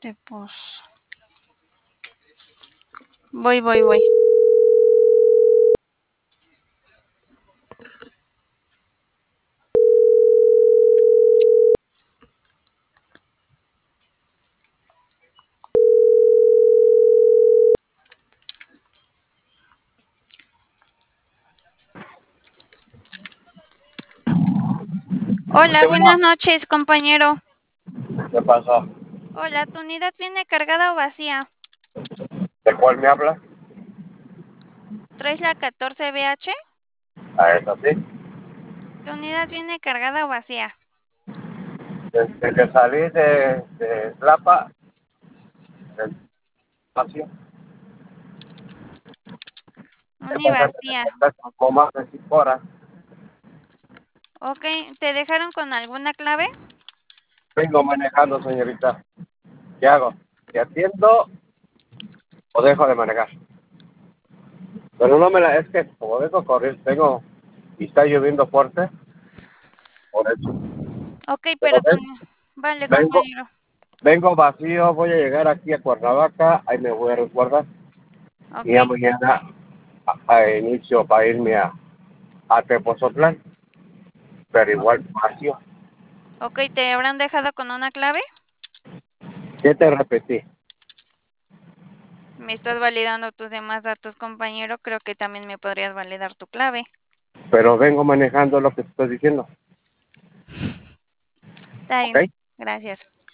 Te puso. Voy. Hola, Sí, buenas bueno, noches, compañero. ¿qué pasó? Hola, ¿tu unidad viene cargada o vacía? ¿De cuál me hablas? ¿Traes la 14BH? A esa sí. ¿Tu unidad viene cargada o vacía? Desde que salí de Tlapa, del espacio, Uni vacía. como más de 5 horas. Ok, ¿te dejaron con alguna clave? Vengo manejando, señorita. ¿Qué hago? ¿Te atiendo o dejo de manejar? Pero no me la... Es que como vengo corriendo, y está lloviendo fuerte, por eso. Ok, Pero pero tu... Vale, vengo, compañero. vengo vacío, voy a llegar aquí a Cuernavaca, ahí me voy a resguardar. Y Ok, ya mañana inicio para irme a Tepozotlán, pero igual vacío. ok, ¿te habrán dejado con una clave? ¿Qué te repetí? Me estás validando tus demás datos, compañero. Creo que también me podrías validar tu clave. Pero vengo manejando lo que te estoy diciendo, Está ¿ok? bien, gracias.